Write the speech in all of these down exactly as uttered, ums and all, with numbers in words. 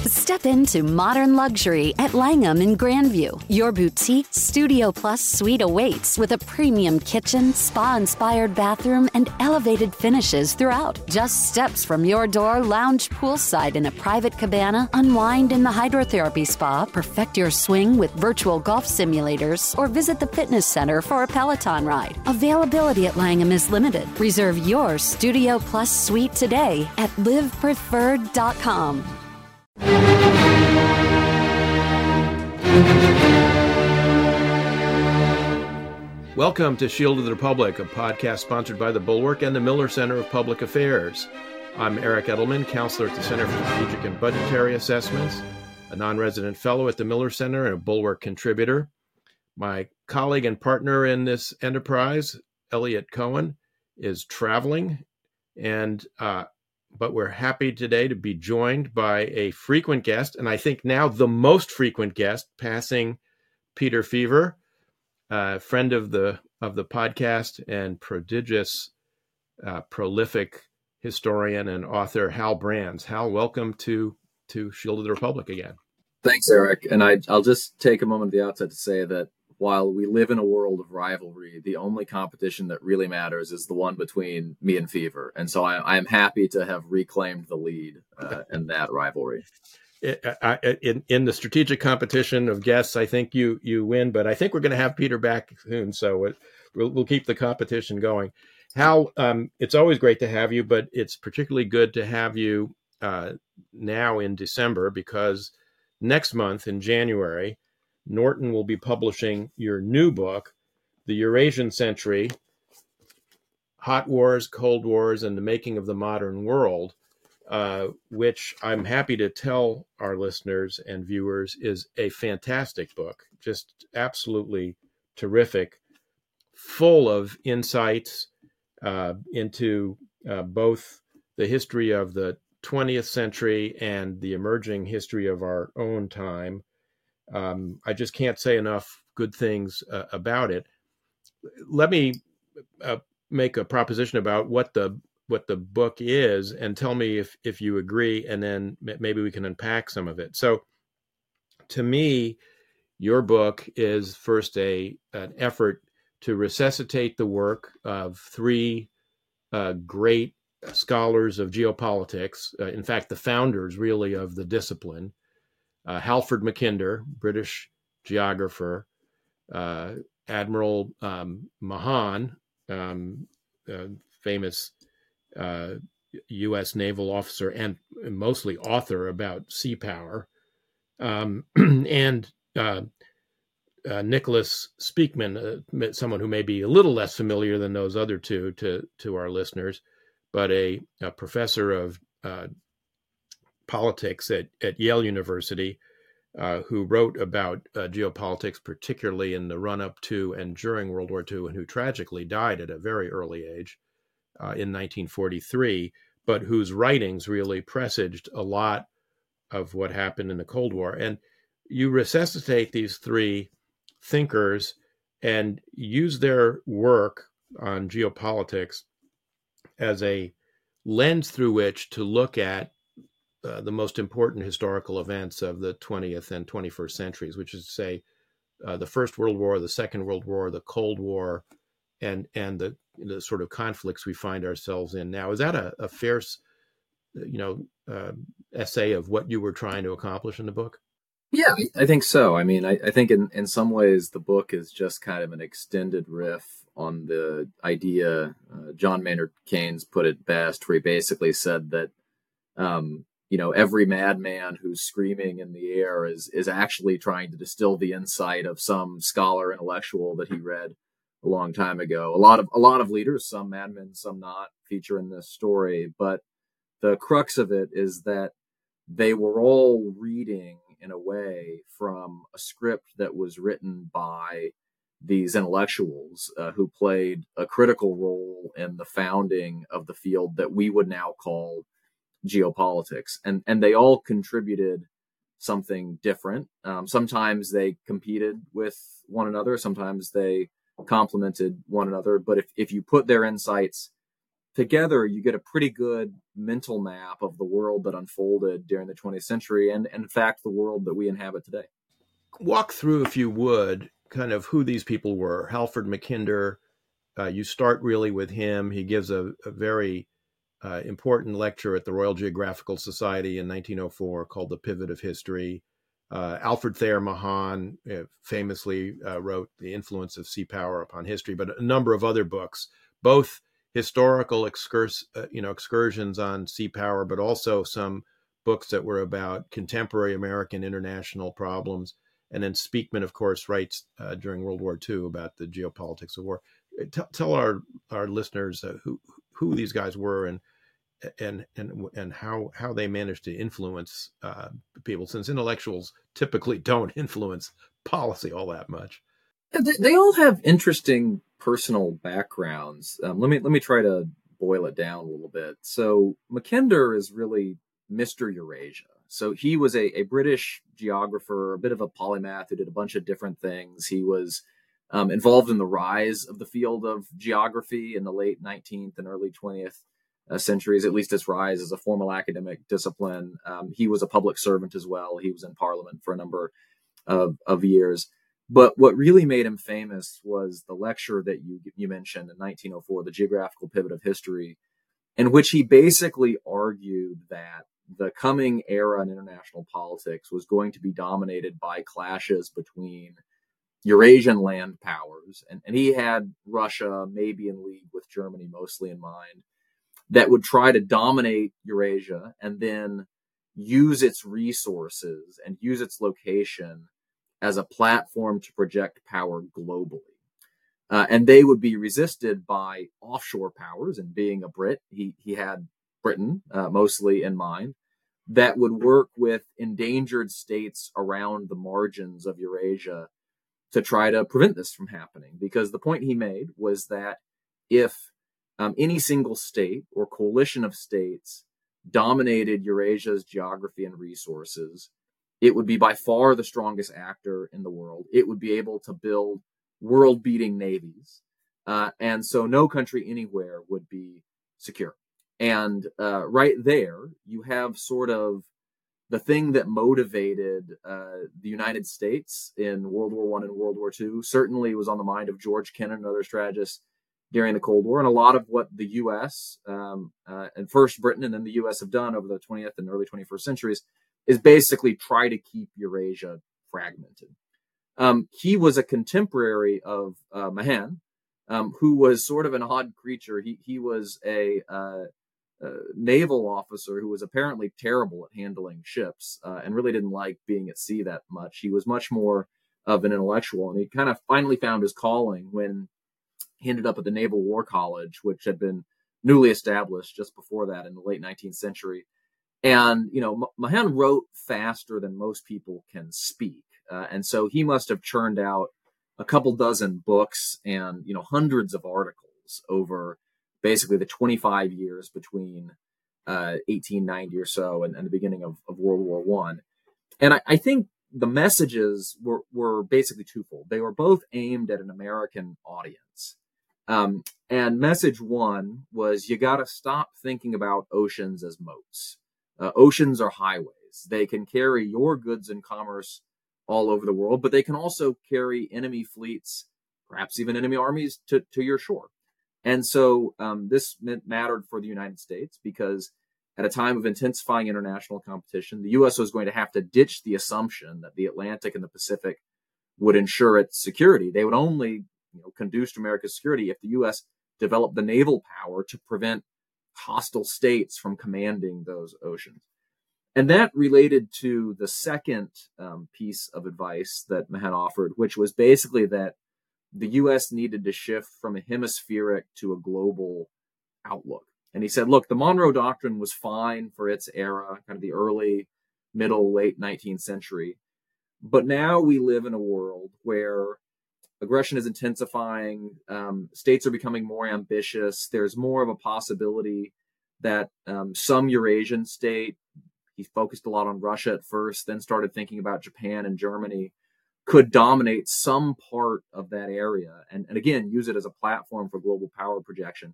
Step into modern luxury at Langham in Grandview. Your boutique Studio Plus suite awaits with a premium kitchen, spa-inspired bathroom, and elevated finishes throughout. Just steps from your door, lounge poolside in a private cabana, unwind in the hydrotherapy spa, perfect your swing with virtual golf simulators, or visit the fitness center for a Peloton ride. Availability at Langham is limited. Reserve your Studio Plus suite today at live preferred dot com. Welcome to Shield of the Republic, a podcast sponsored by the Bulwark and the Miller Center of Public Affairs. I'm Eric Edelman, counselor at the Center for Strategic and Budgetary Assessments, a non-resident fellow at the Miller Center and a Bulwark contributor. My colleague and partner in this enterprise, Elliot Cohen, is traveling, and uh, but we're happy today to be joined by a frequent guest, and I think now the most frequent guest, passing Peter Feaver, a friend of the of the podcast and prodigious, uh, prolific historian and author Hal Brands. Hal, welcome to to Shield of the Republic again. Thanks, Eric. And I, I'll just take a moment at the outset to say that while we live in a world of rivalry, the only competition that really matters is the one between me and Feaver. And so I, I'm happy to have reclaimed the lead uh, in that rivalry. In, in the strategic competition of guests, I think you you win, but I think we're going to have Peter back soon, so it, we'll, we'll keep the competition going. Hal, um, it's always great to have you, but it's particularly good to have you uh, now in December, because next month in January, Norton will be publishing your new book, The Eurasian Century, Hot Wars, Cold Wars, and the Making of the Modern World, uh, which I'm happy to tell our listeners and viewers is a fantastic book, just absolutely terrific, full of insights uh, into uh, both the history of the twentieth century and the emerging history of our own time. Um, I just can't say enough good things uh, about it. Let me uh, make a proposition about what the what the book is, and tell me if if you agree, and then maybe we can unpack some of it. So, to me, your book is first a an effort to resuscitate the work of three uh, great scholars of geopolitics. Uh, in fact, the founders, really, of the discipline. Uh, Halford Mackinder, British geographer, uh, Admiral um, Mahan, um, uh, famous uh, U S naval officer and mostly author about sea power, um, and uh, uh, Nicholas Speakman, uh, someone who may be a little less familiar than those other two to, to our listeners, but a, a professor of uh, politics at, at Yale University, uh, who wrote about uh, geopolitics, particularly in the run-up to and during World War Two, and who tragically died at a very early age uh, in nineteen forty-three, but whose writings really presaged a lot of what happened in the Cold War. And you resuscitate these three thinkers and use their work on geopolitics as a lens through which to look at Uh, the most important historical events of the twentieth and twenty-first centuries, which is to say uh, the First World War, the Second World War, the Cold War, and and the, the sort of conflicts we find ourselves in now. Is that a, a fair, you know, uh, essay of what you were trying to accomplish in the book? Yeah, I think so. I mean, I, I think in, in some ways the book is just kind of an extended riff on the idea. Uh, John Maynard Keynes put it best, where he basically said that um, you know, every madman who's screaming in the air is is actually trying to distill the insight of some scholar intellectual that he read a long time ago. A lot of a lot of leaders, some madmen, some not, feature in this story. But the crux of it is that they were all reading, in a way, from a script that was written by these intellectuals uh, who played a critical role in the founding of the field that we would now call geopolitics, and and they all contributed something different. Um, sometimes they competed with one another, sometimes they complemented one another. But if if you put their insights together you get a pretty good mental map of the world that unfolded during the twentieth century and, and in fact, the world that we inhabit today. Walk through, if you would, kind of who these people were. Halford Mackinder, uh, you start really with him. He gives a, a very uh, important lecture at the Royal Geographical Society in nineteen oh four called The Pivot of History. Uh, Alfred Thayer Mahan uh, famously uh, wrote The Influence of Sea Power Upon History, but a number of other books, both historical excurs- uh, you know, excursions on sea power, but also some books that were about contemporary American international problems. And then Speakman, of course, writes uh, during World War Two about the geopolitics of war. Tell, tell our our listeners uh, who who these guys were and and and and how how they managed to influence uh, people, since intellectuals typically don't influence policy all that much. They, they all have interesting personal backgrounds. Um, let me let me try to boil it down a little bit. So Mackinder is really Mister Eurasia. So he was a, a British geographer, a bit of a polymath who did a bunch of different things. He was um, involved in the rise of the field of geography in the late nineteenth and early twentieth uh, centuries, at least its rise as a formal academic discipline. Um, he was a public servant as well. He was in Parliament for a number of, of years. But what really made him famous was the lecture that you you mentioned in nineteen oh four, The Geographical Pivot of History, in which he basically argued that the coming era in international politics was going to be dominated by clashes between Eurasian land powers, and, and he had Russia maybe in league with Germany mostly in mind, that would try to dominate Eurasia and then use its resources and use its location as a platform to project power globally. Uh, and they would be resisted by offshore powers, and being a Brit, he, he had Britain uh, mostly in mind, that would work with endangered states around the margins of Eurasia to try to prevent this from happening. Because the point he made was that if um, any single state or coalition of states dominated Eurasia's geography and resources, it would be by far the strongest actor in the world. It would be able to build world-beating navies. Uh, and so no country anywhere would be secure. And uh, right there, you have sort of the thing that motivated uh, the United States in World War One and World War Two. Certainly was on the mind of George Kennan and other strategists during the Cold War. And a lot of what the U S um, uh, and first Britain and then the U S have done over the twentieth and early twenty-first centuries is basically try to keep Eurasia fragmented. Um, he was a contemporary of uh, Mahan, um, who was sort of an odd creature. He he was a uh, uh, naval officer who was apparently terrible at handling ships uh, and really didn't like being at sea that much. He was much more of an intellectual, and he kind of finally found his calling when he ended up at the Naval War College, which had been newly established just before that in the late nineteenth century. And, you know, Mahan wrote faster than most people can speak. Uh, and so he must have churned out a couple dozen books and, you know, hundreds of articles over basically the twenty-five years between uh, eighteen ninety or so and, and the beginning of, of World War One. And I, I think the messages were, were basically twofold. They were both aimed at an American audience. Um, and message one was, you got to stop thinking about oceans as moats. Uh, oceans are highways. They can carry your goods and commerce all over the world, but they can also carry enemy fleets, perhaps even enemy armies, to, to your shore. And so um, this meant, mattered for the United States because at a time of intensifying international competition, the U S was going to have to ditch the assumption that the Atlantic and the Pacific would ensure its security. They would only, you know, conduce to America's security if the U S developed the naval power to prevent hostile states from commanding those oceans. And that related to the second um, piece of advice that Mahan offered, which was basically that the U S needed to shift from a hemispheric to a global outlook. And he said, look, the Monroe Doctrine was fine for its era, kind of the early, middle, late nineteenth century. But now we live in a world where aggression is intensifying. Um, states are becoming more ambitious. There's more of a possibility that um, some Eurasian state, he focused a lot on Russia at first, then started thinking about Japan and Germany, could dominate some part of that area and, and again, use it as a platform for global power projection.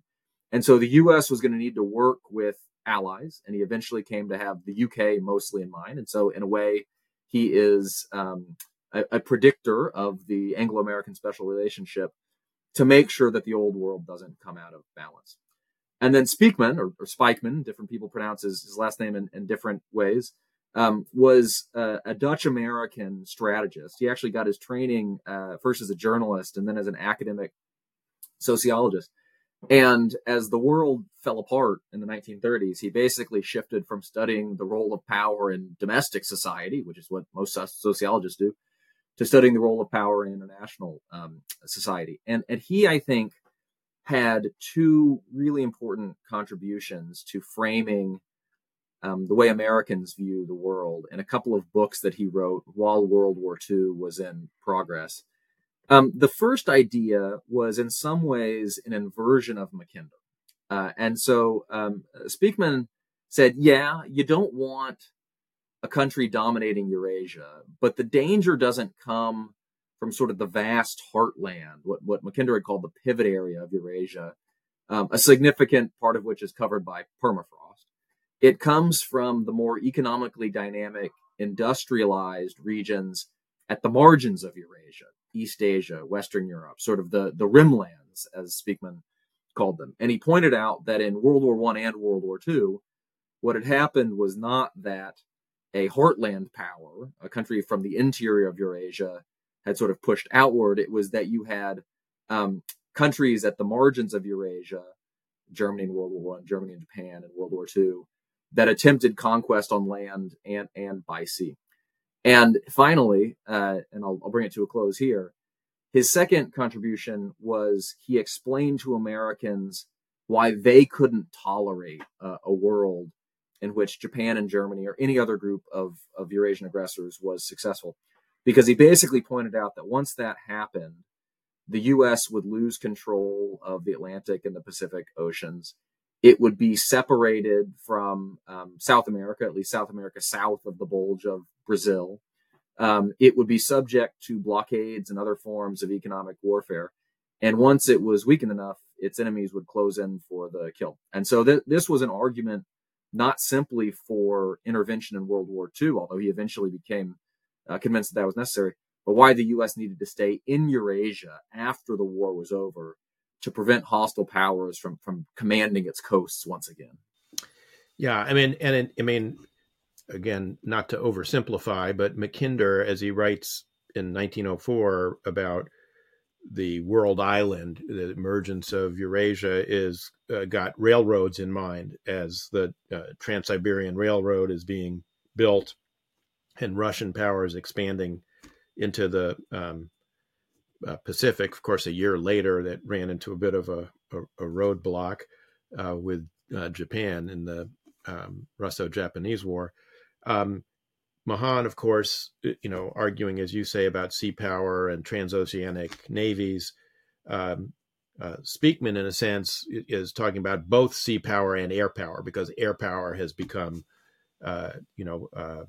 And so the U S was going to need to work with allies, and he eventually came to have the U K mostly in mind. And so in a way, he is um, a, a predictor of the Anglo-American special relationship to make sure that the old world doesn't come out of balance. And then Speakman, or, or Spikeman, different people pronounce his, his last name in, in different ways, um, was uh, a Dutch-American strategist. He actually got his training uh, first as a journalist and then as an academic sociologist. And as the world fell apart in the nineteen thirties, he basically shifted from studying the role of power in domestic society, which is what most sociologists do, to studying the role of power in international um, society. And, and he, I think, had two really important contributions to framing um, the way Americans view the world in a couple of books that he wrote while World War Two was in progress. Um, the first idea was in some ways an inversion of Mackinder. Uh, and so um, Speakman said, yeah, you don't want a country dominating Eurasia, but the danger doesn't come from sort of the vast heartland, what, what Mackinder had called the pivot area of Eurasia, um, a significant part of which is covered by permafrost. It comes from the more economically dynamic, industrialized regions at the margins of Eurasia, East Asia, Western Europe, sort of the, the rimlands, as Speakman called them. And he pointed out that in World War One and World War Two, what had happened was not that a heartland power, a country from the interior of Eurasia, had sort of pushed outward. It was that you had um, countries at the margins of Eurasia, Germany in World War One, Germany and Japan in World War Two, that attempted conquest on land and, and by sea. And finally, uh, and I'll, I'll bring it to a close here, his second contribution was he explained to Americans why they couldn't tolerate uh, a world in which Japan and Germany or any other group of, of Eurasian aggressors was successful. Because he basically pointed out that once that happened, the U S would lose control of the Atlantic and the Pacific Oceans. It would be separated from um, South America, at least South America south of the bulge of Brazil. Um, it would be subject to blockades and other forms of economic warfare. And once it was weakened enough, its enemies would close in for the kill. And so th- this was an argument not simply for intervention in World War Two, although he eventually became uh, convinced that that was necessary, but why the U S needed to stay in Eurasia after the war was over to prevent hostile powers from, from commanding its coasts once again. Yeah, I mean, and it, I mean, again, not to oversimplify, but Mackinder, as he writes in nineteen oh four about the world island, the emergence of Eurasia, is uh, got railroads in mind as the uh, Trans-Siberian Railroad is being built and Russian power is expanding into the um, uh, Pacific. Of course, a year later, that ran into a bit of a, a, a roadblock uh, with uh, Japan in the um, Russo-Japanese War. Um, Mahan, of course, you know, arguing, as you say, about sea power and transoceanic navies. Um, uh, Speakman, in a sense, is talking about both sea power and air power, because air power has become, uh, you know, uh,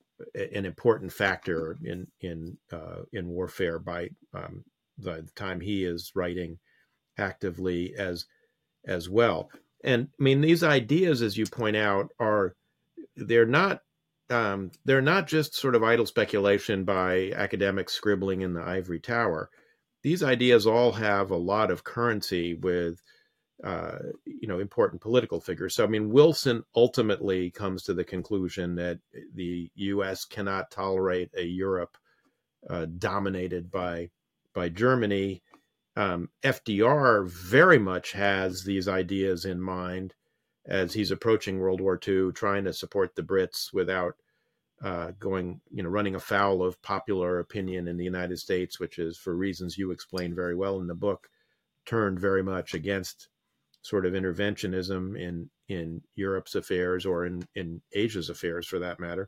an important factor in in uh, in warfare by um, the time he is writing actively as as well. And I mean, these ideas, as you point out, are they're not um, they're not just sort of idle speculation by academics scribbling in the ivory tower. These ideas all have a lot of currency with uh, you know, important political figures. So, I mean, Wilson ultimately comes to the conclusion that the U S cannot tolerate a Europe uh, dominated by by Germany. Um, F D R very much has these ideas in mind as he's approaching World War Two, trying to support the Brits without uh, going, you know, running afoul of popular opinion in the United States, which is, for reasons you explain very well in the book, turned very much against sort of interventionism in, in Europe's affairs, or in, in Asia's affairs for that matter.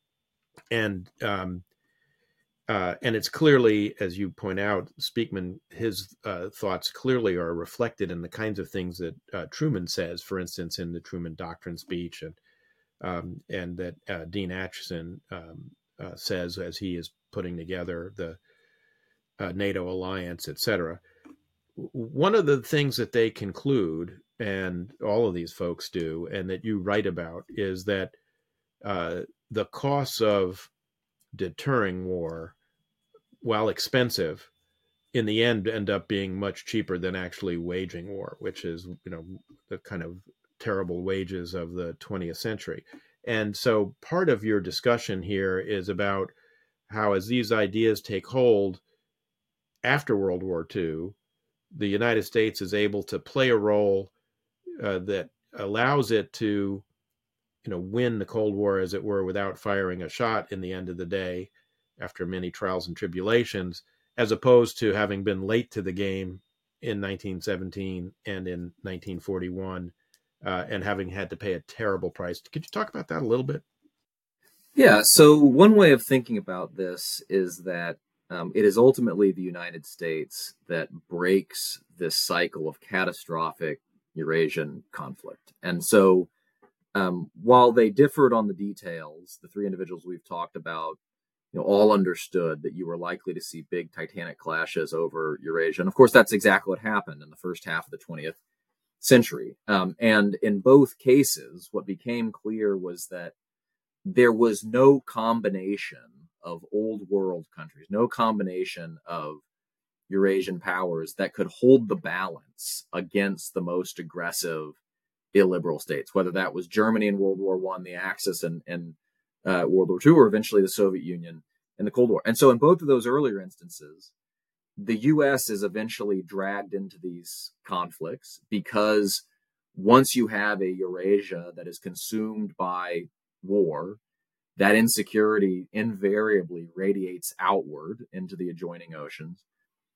And, um, uh, and it's clearly, as you point out, Speakman, his uh, thoughts clearly are reflected in the kinds of things that uh, Truman says, for instance, in the Truman Doctrine speech, and, um, and that uh, Dean Acheson um, uh, says as he is putting together the uh, NATO alliance, et cetera. One of the things that they conclude and all of these folks do, and that you write about, is that uh, the costs of deterring war, while expensive, in the end end up being much cheaper than actually waging war, which is, you know, the kind of terrible wages of the twentieth century. And so part of your discussion here is about how, as these ideas take hold after World War Two, the United States is able to play a role uh, that allows it to, you know, win the Cold War, as it were, without firing a shot in the end of the day, after many trials and tribulations, as opposed to having been late to the game in nineteen seventeen and in nineteen forty-one, uh, and having had to pay a terrible price. Could you talk about that a little bit? Yeah, so one way of thinking about this is that um, it is ultimately the United States that breaks this cycle of catastrophic Eurasian conflict. And so um, while they differed on the details, the three individuals we've talked about, you know, all understood that you were likely to see big titanic clashes over Eurasia. And of course, that's exactly what happened in the first half of the twentieth century. Um, and in both cases, what became clear was that there was no combination of old world countries, no combination of Eurasian powers that could hold the balance against the most aggressive illiberal states, whether that was Germany in World War One, the Axis in, in uh, World War Two, or eventually the Soviet Union in the Cold War. And so in both of those earlier instances, the U S is eventually dragged into these conflicts because once you have a Eurasia that is consumed by war, that insecurity invariably radiates outward into the adjoining oceans.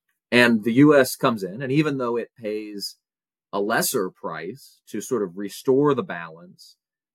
And the U S comes in, and even though it pays a lesser price to sort of restore the balance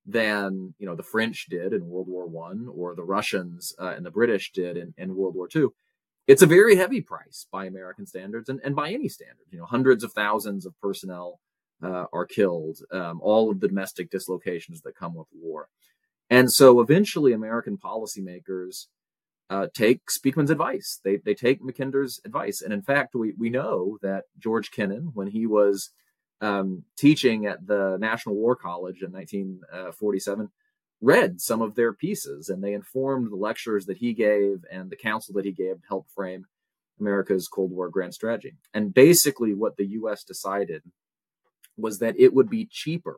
than, you know, the French did in World War One, or the Russians uh, and the British did in, in World War Two, it's a very heavy price by American standards, and, and by any standard. You know, hundreds of thousands of personnel uh, are killed, um, all of the domestic dislocations that come with war. And so eventually American policymakers uh, take Speakman's advice. They they take Mackinder's advice. And in fact, we, we know that George Kennan, when he was um, teaching at the National War College in nineteen forty-seven, read some of their pieces, and they informed the lectures that he gave and the counsel that he gave to help frame America's Cold War grand strategy. And basically what the U S decided was that it would be cheaper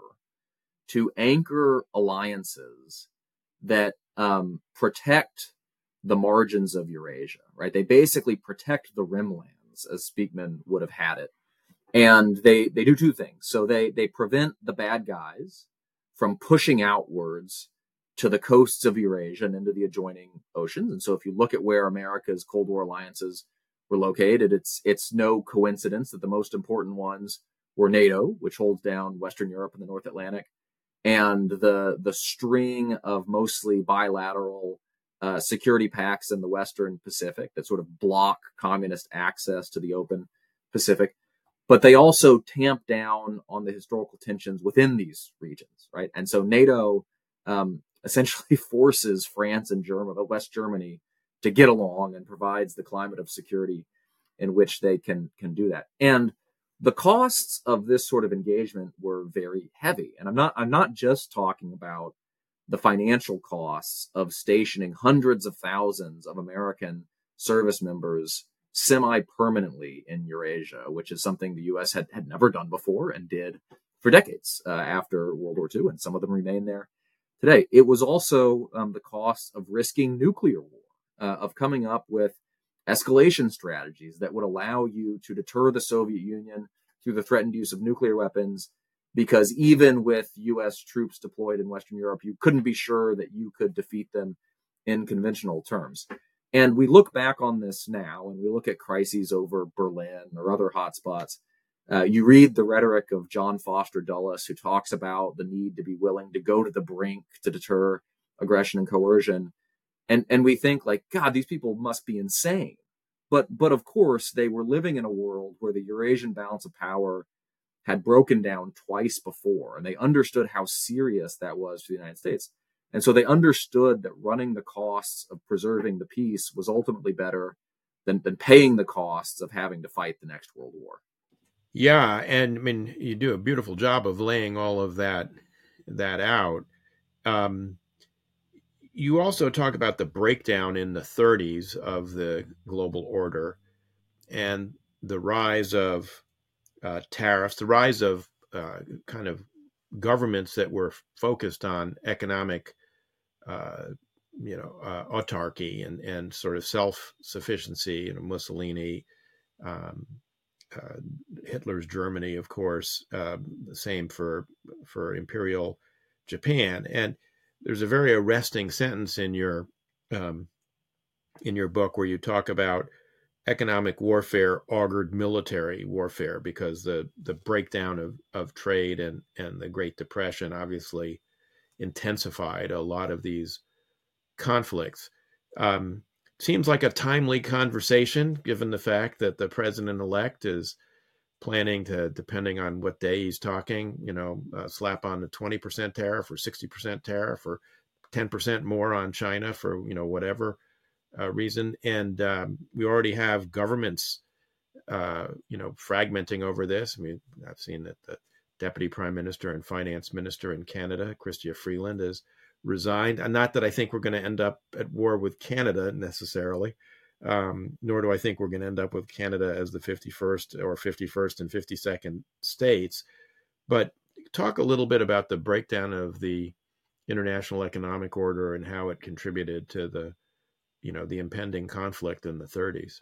to anchor alliances that um, protect the margins of Eurasia, right? They basically protect the rimlands, as Speakman would have had it. And they, they do two things. So they, they prevent the bad guys from pushing outwards to the coasts of Eurasia and into the adjoining oceans. And so if you look at where America's Cold War alliances were located, it's it's no coincidence that the most important ones were NATO, which holds down Western Europe and the North Atlantic, and the the string of mostly bilateral uh, security pacts in the Western Pacific that sort of block communist access to the open Pacific. But they also tamp down on the historical tensions within these regions, right? And so NATO um, essentially forces France and Germany, West Germany, to get along, and provides the climate of security in which they can can do that. And the costs of this sort of engagement were very heavy. And I'm not I'm not just talking about the financial costs of stationing hundreds of thousands of American service members semi-permanently in Eurasia, which is something the U S had, had never done before and did for decades uh, after World War Two, and some of them remain there today. It was also um, the cost of risking nuclear war, uh, of coming up with escalation strategies that would allow you to deter the Soviet Union through the threatened use of nuclear weapons, because even with U S troops deployed in Western Europe, you couldn't be sure that you could defeat them in conventional terms. And we look back on this now, and we look at crises over Berlin or other hotspots. Uh, you read the rhetoric of John Foster Dulles, who talks about the need to be willing to go to the brink to deter aggression and coercion. And and we think, like, God, these people must be insane. But but of course, they were living in a world where the Eurasian balance of power had broken down twice before, and they understood how serious that was for the United States. And so they understood that running the costs of preserving the peace was ultimately better than, than paying the costs of having to fight the next World War. Yeah, and I mean, you do a beautiful job of laying all of that that out. Um, you also talk about the breakdown in the thirties of the global order and the rise of uh, tariffs, the rise of uh, kind of governments that were focused on economic, uh, you know, uh, autarky and and sort of self sufficiency. You know, Mussolini, um, uh, Hitler's Germany, of course, uh, the same for for Imperial Japan. And there's a very arresting sentence in your um, in your book where you talk about economic warfare augured military warfare because the the breakdown of, of trade and, and the Great Depression obviously intensified a lot of these conflicts. Um, seems like a timely conversation given the fact that the president-elect is planning to, depending on what day he's talking, you know, uh, slap on a twenty percent tariff or sixty percent tariff or ten percent more on China for, you know, whatever uh, reason. And um, we already have governments, uh, you know, fragmenting over this. I mean, I've seen that the deputy prime minister and finance minister in Canada, Chrystia Freeland, has resigned. And not that I think we're going to end up at war with Canada necessarily, um, nor do I think we're going to end up with Canada as the fifty-first or fifty-first and fifty-second states. But talk a little bit about the breakdown of the international economic order and how it contributed to the, you know, the impending conflict in the thirties.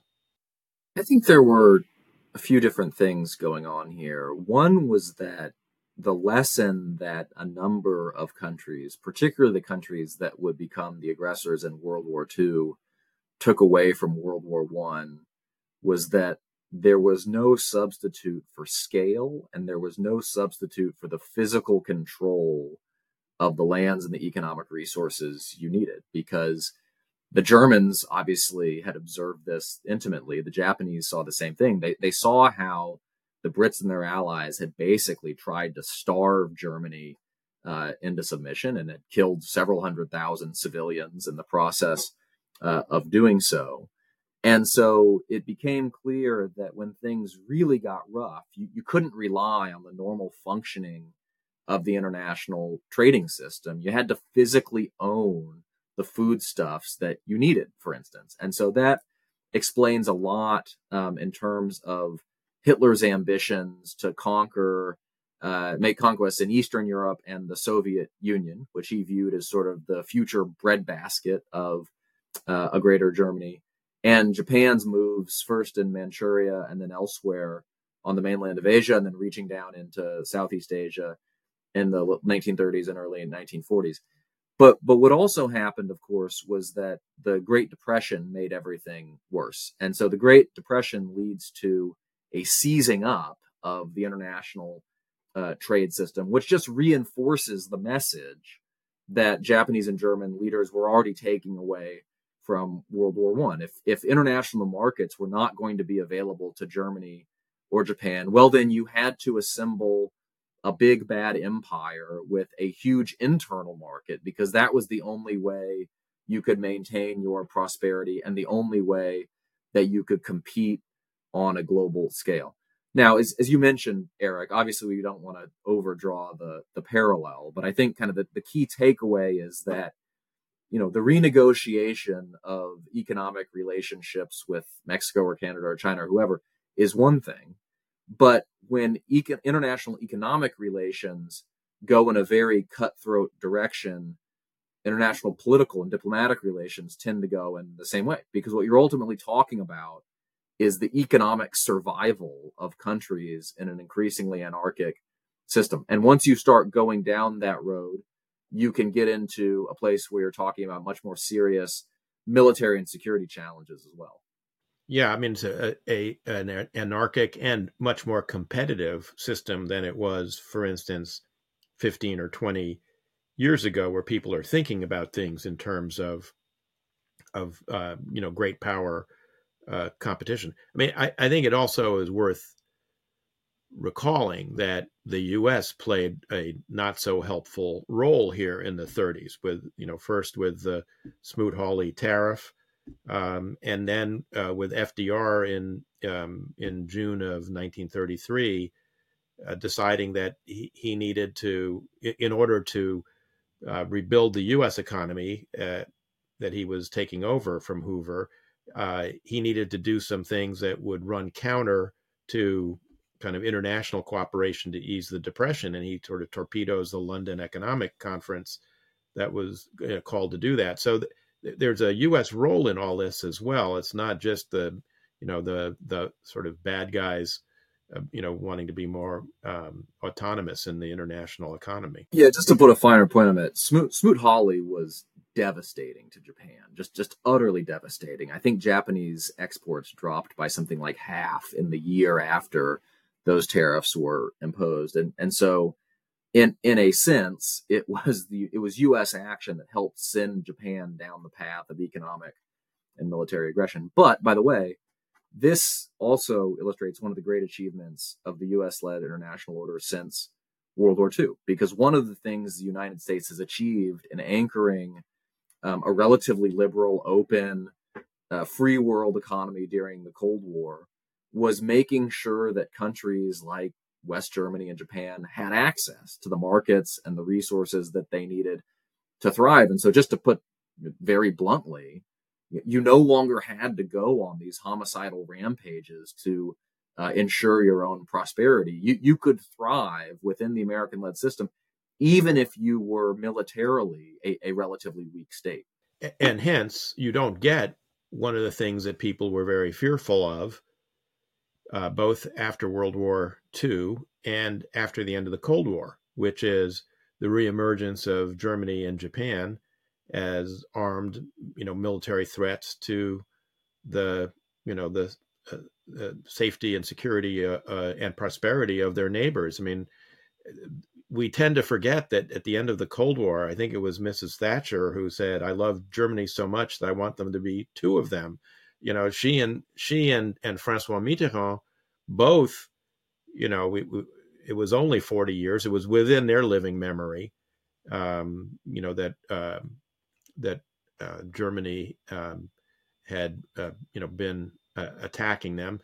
I think there were a few different things going on here. One was that the lesson that a number of countries, particularly the countries that would become the aggressors in World War Two, took away from World War One, was that there was no substitute for scale, and there was no substitute for the physical control of the lands and the economic resources you needed, because the Germans obviously had observed this intimately. The Japanese saw the same thing. They they saw how the Brits and their allies had basically tried to starve Germany uh, into submission, and had killed several hundred thousand civilians in the process uh, of doing so. And so it became clear that when things really got rough, you, you couldn't rely on the normal functioning of the international trading system. You had to physically own the foodstuffs that you needed, for instance. And so that explains a lot um, in terms of Hitler's ambitions to conquer, uh, make conquests in Eastern Europe and the Soviet Union, which he viewed as sort of the future breadbasket of uh, a greater Germany. And Japan's moves first in Manchuria and then elsewhere on the mainland of Asia, and then reaching down into Southeast Asia in the nineteen thirties and early nineteen forties. But but what also happened, of course, was that the Great Depression made everything worse. And so the Great Depression leads to a seizing up of the international uh, trade system, which just reinforces the message that Japanese and German leaders were already taking away from World War One. If if international markets were not going to be available to Germany or Japan, well, then you had to assemble a big bad empire with a huge internal market, because that was the only way you could maintain your prosperity and the only way that you could compete on a global scale. Now, as, as you mentioned, Eric, obviously we don't want to overdraw the, the parallel, but I think kind of the, the key takeaway is that, you know, the renegotiation of economic relationships with Mexico or Canada or China or whoever is one thing. But when eco- international economic relations go in a very cutthroat direction, international political and diplomatic relations tend to go in the same way, because what you're ultimately talking about is the economic survival of countries in an increasingly anarchic system. And once you start going down that road, you can get into a place where you're talking about much more serious military and security challenges as well. Yeah, I mean, it's a, a an anarchic and much more competitive system than it was, for instance, fifteen or twenty years ago, where people are thinking about things in terms of of uh, you know, great power uh, competition. I mean, I, I think it also is worth recalling that the U S played a not so helpful role here in the thirties with, you know, first with the Smoot-Hawley tariff Um, and then uh, with F D R in um, in June of nineteen thirty-three, uh, deciding that he, he needed to, in order to uh, rebuild the U S economy uh, that he was taking over from Hoover, uh, he needed to do some things that would run counter to kind of international cooperation to ease the Depression. And he sort of torpedoes the London Economic Conference that was uh, called to do that. So th- there's a U S role in all this as well. It's not just the, you know, the the sort of bad guys, uh, you know, wanting to be more um, autonomous in the international economy. Yeah, just to put a finer point on it, Smoot, Smoot-Hawley was devastating to Japan, just just utterly devastating. I think Japanese exports dropped by something like half in the year after those tariffs were imposed, and and so in in a sense, it was the it was U S action that helped send Japan down the path of economic and military aggression. But by the way, this also illustrates one of the great achievements of the U S-led international order since World War Two, because one of the things the United States has achieved in anchoring um, a relatively liberal, open, uh, free world economy during the Cold War was making sure that countries like West Germany and Japan had access to the markets and the resources that they needed to thrive. And so just to put it very bluntly, you no longer had to go on these homicidal rampages to uh, ensure your own prosperity. You, you could thrive within the American-led system, even if you were militarily a, a relatively weak state. And hence, you don't get one of the things that people were very fearful of, uh, both after World War Two and after the end of the Cold War, which is the reemergence of Germany and Japan as armed, you know, military threats to the, you know, the, uh, the safety and security uh, uh, and prosperity of their neighbors. I mean, we tend to forget that at the end of the Cold War, I think it was Missus Thatcher who said, "I love Germany so much that I want them to be two of them." You know, she and she and and Francois Mitterrand both, you know, we, we, it was only forty years. It was within their living memory, um, you know, that uh, that uh, Germany um, had, uh, you know, been uh, attacking them.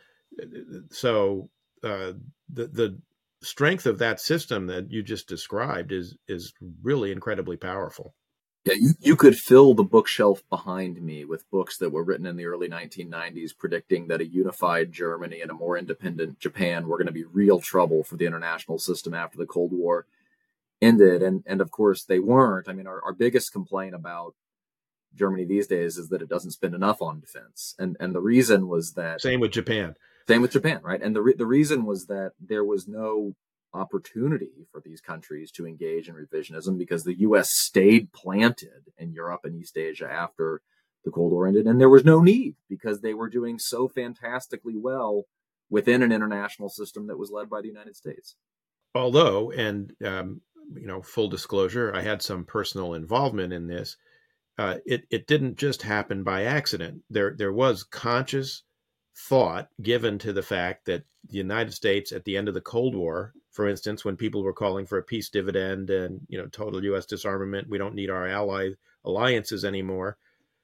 So uh, the the strength of that system that you just described is is really incredibly powerful. Yeah, you, you could fill the bookshelf behind me with books that were written in the early nineteen nineties predicting that a unified Germany and a more independent Japan were going to be real trouble for the international system after the Cold War ended. And, and of course, they weren't. I mean, our, our biggest complaint about Germany these days is that it doesn't spend enough on defense. And, and the reason was that... Same with Japan. Same with Japan, right? And the re- the reason was that there was no opportunity for these countries to engage in revisionism because the U S stayed planted in Europe and East Asia after the Cold War ended. And there was no need because they were doing so fantastically well within an international system that was led by the United States. Although, and, um, you know, full disclosure, I had some personal involvement in this. Uh, it, it didn't just happen by accident. There, there was conscious thought given to the fact that the United States at the end of the Cold War, for instance, when people were calling for a peace dividend and, you know, total U S disarmament, we don't need our ally alliances anymore.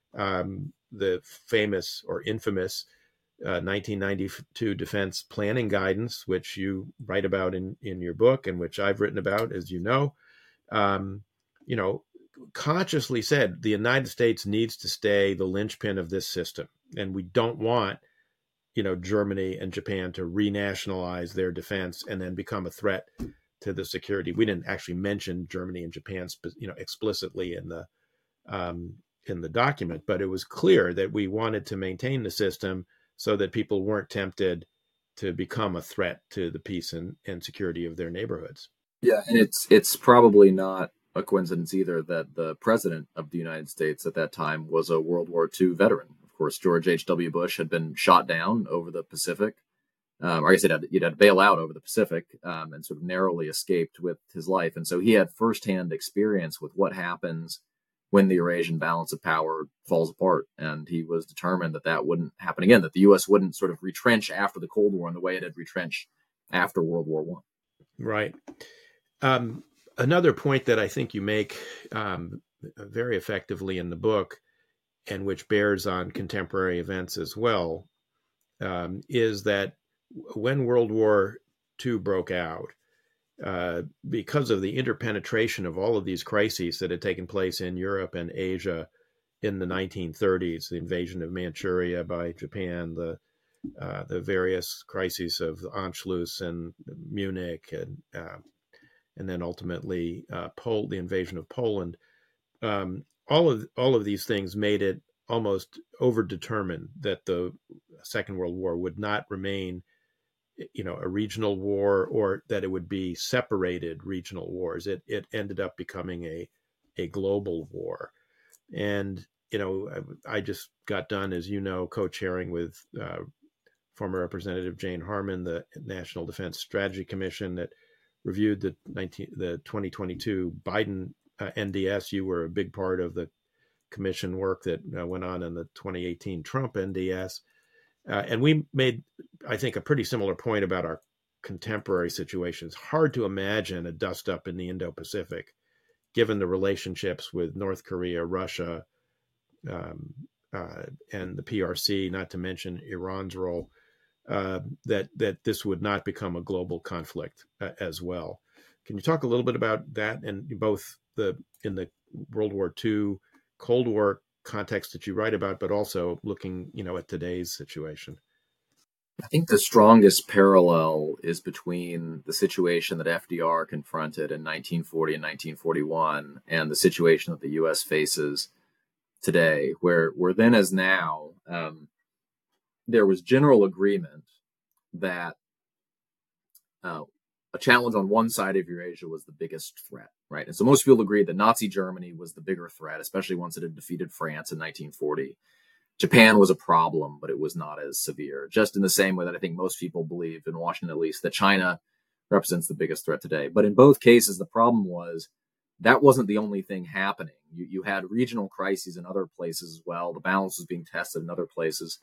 Um, the famous or infamous uh, nineteen ninety-two defense planning guidance, which you write about in, in your book and which I've written about, as you know, um, you know, consciously said the United States needs to stay the linchpin of this system. And we don't want, you know, Germany and Japan to renationalize their defense and then become a threat to the security. We didn't actually mention Germany and Japan, you know, explicitly in the um, in the document, but it was clear that we wanted to maintain the system so that people weren't tempted to become a threat to the peace and, and security of their neighborhoods. Yeah, and it's it's probably not a coincidence either that the president of the United States at that time was a World War Two veteran. Of course, George H W. Bush had been shot down over the Pacific. Um, or I guess he'd had, he'd had to bail out over the Pacific um, and sort of narrowly escaped with his life. And so he had firsthand experience with what happens when the Eurasian balance of power falls apart. And he was determined that that wouldn't happen again, that the U S wouldn't sort of retrench after the Cold War in the way it had retrenched after World War One. Right. Um, another point that I think you make um, very effectively in the book and which bears on contemporary events as well, um, is that when World War Two broke out, uh, because of the interpenetration of all of these crises that had taken place in Europe and Asia in the nineteen thirties, the invasion of Manchuria by Japan, the uh, the various crises of Anschluss and Munich, and uh, and then ultimately uh, Pol- the invasion of Poland. Um, all of all of these things made it almost overdetermined that the Second World War would not remain, you know, a regional war, or that it would be separated regional wars. It it ended up becoming a a global war, and you know, I, I just got done, as you know, co-chairing with uh, former Representative Jane Harman, the National Defense Strategy Commission that reviewed the nineteen the twenty twenty-two Biden uh, N D S. You were a big part of the commission work that uh, went on in the twenty eighteen Trump N D S. Uh, and we made, I think, a pretty similar point about our contemporary situations. Hard to imagine a dust-up in the Indo-Pacific, given the relationships with North Korea, Russia, um, uh, and the P R C, not to mention Iran's role, uh, that that this would not become a global conflict uh, as well. Can you talk a little bit about that, and both the in the World War Two, Cold War context that you write about, but also looking, you know, at today's situation? I think the strongest parallel is between the situation that F D R confronted in nineteen forty and nineteen forty-one and the situation that the U S faces today, where, where then as now, um, there was general agreement that uh, a challenge on one side of Eurasia was the biggest threat, right? And so most people agreed that Nazi Germany was the bigger threat, especially once it had defeated France in nineteen forty. Japan was a problem, but it was not as severe, just in the same way that I think most people believe, in Washington at least, that China represents the biggest threat today. But in both cases, the problem was that wasn't the only thing happening. You, you had regional crises in other places as well. The balance was being tested in other places.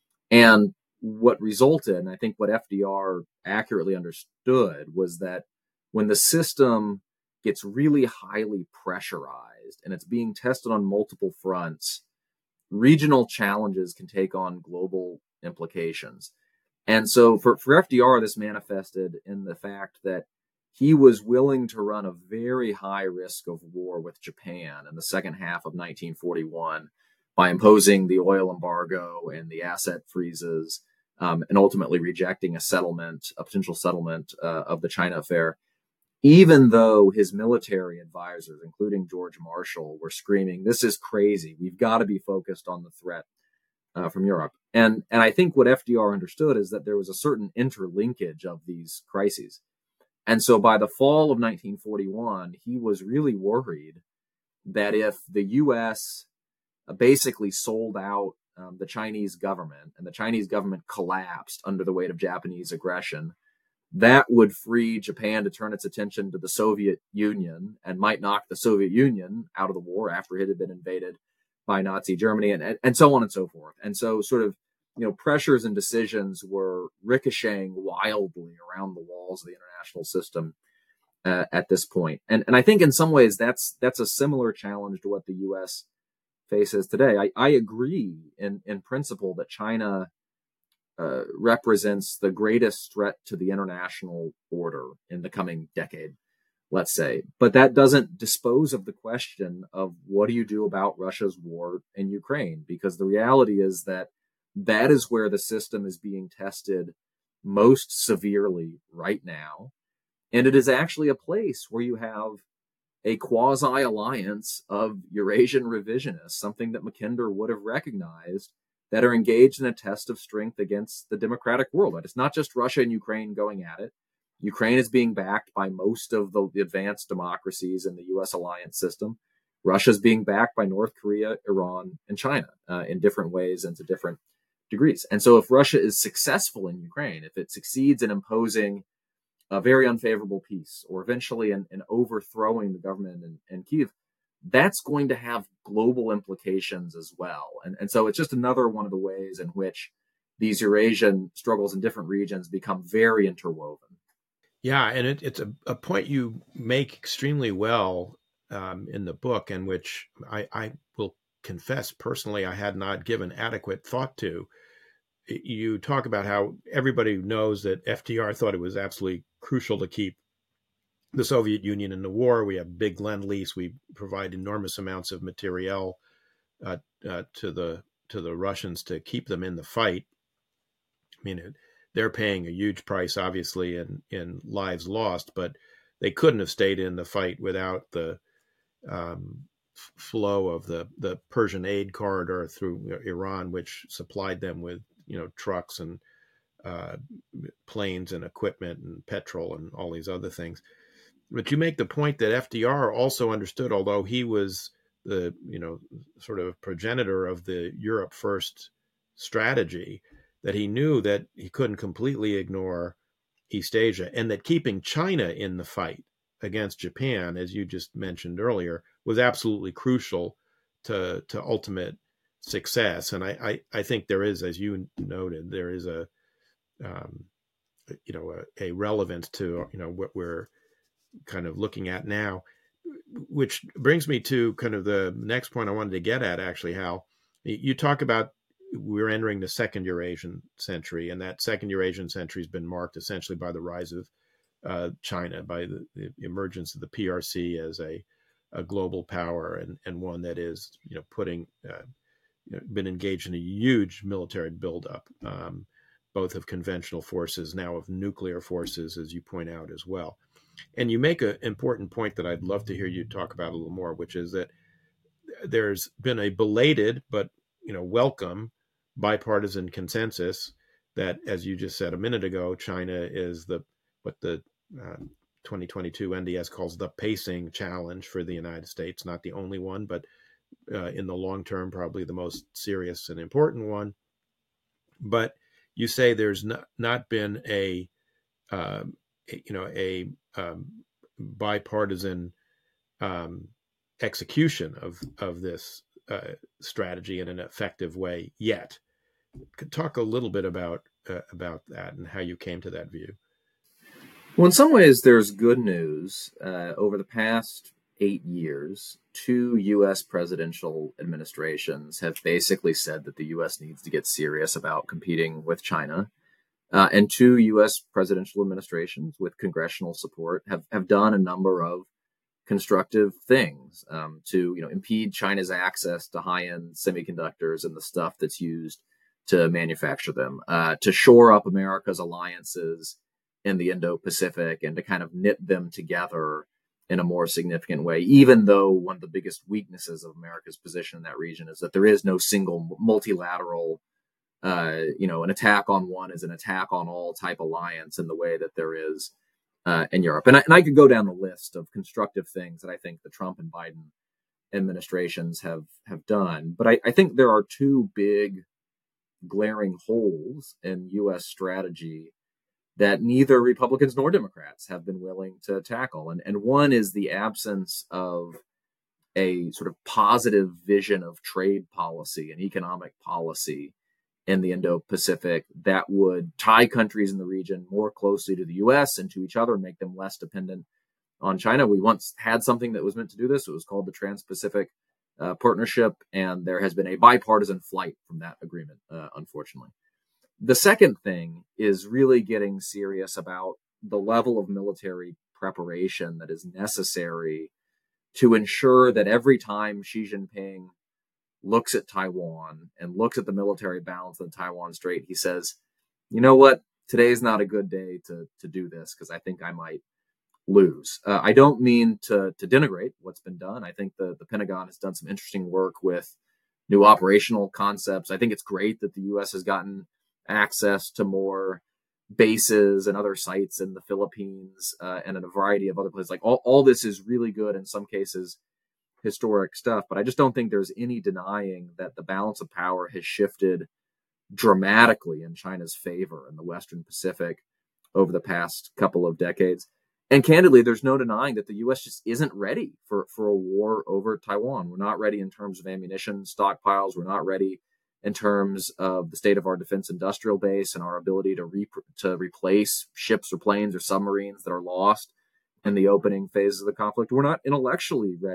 And what resulted, and I think what F D R accurately understood, was that when the system gets really highly pressurized and it's being tested on multiple fronts, regional challenges can take on global implications. And so for, for F D R, this manifested in the fact that he was willing to run a very high risk of war with Japan in the second half of nineteen forty-one by imposing the oil embargo and the asset freezes, um, and ultimately rejecting a settlement, a potential settlement uh, of the China affair, even though his military advisors, including George Marshall, were screaming, "This is crazy. We've got to be focused on the threat uh, from Europe." And, and I think what F D R understood is that there was a certain interlinkage of these crises. And so by the fall of nineteen forty-one, he was really worried that if the U S basically sold out um, the Chinese government and the Chinese government collapsed under the weight of Japanese aggression, that would free Japan to turn its attention to the Soviet Union and might knock the Soviet Union out of the war after it had been invaded by Nazi Germany, and, and so on and so forth. And so sort of, you know, pressures and decisions were ricocheting wildly around the walls of the international system uh, at this point. And, and I think in some ways that's that's a similar challenge to what the U S faces today. I, I agree in, in principle that China Uh, represents the greatest threat to the international order in the coming decade, let's say. But that doesn't dispose of the question of what do you do about Russia's war in Ukraine? Because the reality is that that is where the system is being tested most severely right now. And it is actually a place where you have a quasi-alliance of Eurasian revisionists, something that Mackinder would have recognized, that are engaged in a test of strength against the democratic world. And it's not just Russia and Ukraine going at it. Ukraine is being backed by most of the, the advanced democracies in the U S alliance system. Russia is being backed by North Korea, Iran, and China uh, in different ways and to different degrees. And so if Russia is successful in Ukraine, if it succeeds in imposing a very unfavorable peace, or eventually in, in overthrowing the government in, in Kyiv, that's going to have global implications as well. And, and so it's just another one of the ways in which these Eurasian struggles in different regions become very interwoven. Yeah, and it, it's a, a point you make extremely well um, in the book, and which I, I will confess personally I had not given adequate thought to. You talk about how everybody knows that F D R thought it was absolutely crucial to keep the Soviet Union in the war. We have big lend-lease. We provide enormous amounts of materiel uh, uh, to the to the Russians to keep them in the fight. I mean, it, they're paying a huge price, obviously, in, in lives lost, but they couldn't have stayed in the fight without the um, f- flow of the, the Persian aid corridor through Iran, which supplied them with, you know, trucks and uh, planes and equipment and petrol and all these other things. But you make the point that F D R also understood, although he was the, you know, sort of progenitor of the Europe First strategy, that he knew that he couldn't completely ignore East Asia, and that keeping China in the fight against Japan, as you just mentioned earlier, was absolutely crucial to to ultimate success. And I, I, I think there is, as you noted, there is a, um, you know, a, a relevance to, you know, what we're kind of looking at now, which brings me to kind of the next point I wanted to get at, actually, Hal. You talk about we're entering the second Eurasian century, and that second Eurasian century has been marked essentially by the rise of uh, China, by the, the emergence of the P R C as a, a global power, and, and one that is, you know, putting, uh, you know, been engaged in a huge military buildup, um, both of conventional forces, now of nuclear forces, as you point out as well. And you make an important point that I'd love to hear you talk about a little more, which is that there's been a belated but, you know, welcome bipartisan consensus that, as you just said a minute ago, China is the what the uh, twenty twenty-two N D S calls the pacing challenge for the United States. Not the only one, but uh, in the long term, probably the most serious and important one. But you say there's not not been a uh, you know a um, bipartisan um, execution of of this uh, strategy in an effective way yet. Could talk a little bit about uh, about that and how you came to that view. Well, in some ways, there's good news. Uh, over the past eight years, two U S presidential administrations have basically said that the U S needs to get serious about competing with China. Uh, and two U S presidential administrations with congressional support have, have done a number of constructive things um, to, you know, impede China's access to high-end semiconductors and the stuff that's used to manufacture them, uh, to shore up America's alliances in the Indo-Pacific and to kind of knit them together in a more significant way, even though one of the biggest weaknesses of America's position in that region is that there is no single multilateral, uh, you know, an attack on one is an attack on all type alliance in the way that there is uh, in Europe. And I, and I could go down the list of constructive things that I think the Trump and Biden administrations have, have done. But I, I think there are two big glaring holes in U S strategy that neither Republicans nor Democrats have been willing to tackle. And, and one is the absence of a sort of positive vision of trade policy and economic policy in the Indo-Pacific that would tie countries in the region more closely to the U S and to each other, and make them less dependent on China. We once had something that was meant to do this. It was called the Trans-Pacific uh, Partnership, and there has been a bipartisan flight from that agreement, uh, unfortunately. The second thing is really getting serious about the level of military preparation that is necessary to ensure that every time Xi Jinping looks at Taiwan and looks at the military balance of the Taiwan Strait, he says, you know what, today's not a good day to, to do this because I think I might lose. Uh, I don't mean to, to denigrate what's been done. I think the, the Pentagon has done some interesting work with new operational concepts. I think it's great that the U S has gotten access to more bases and other sites in the Philippines uh, and in a variety of other places. Like all, all this is really good, in some cases historic stuff, but I just don't think there's any denying that the balance of power has shifted dramatically in China's favor in the Western Pacific over the past couple of decades. And candidly, there's no denying that the U S just isn't ready for, for a war over Taiwan. We're not ready in terms of ammunition stockpiles. We're not ready in terms of the state of our defense industrial base and our ability to re- to replace ships or planes or submarines that are lost in the opening phases of the conflict. We're not intellectually ready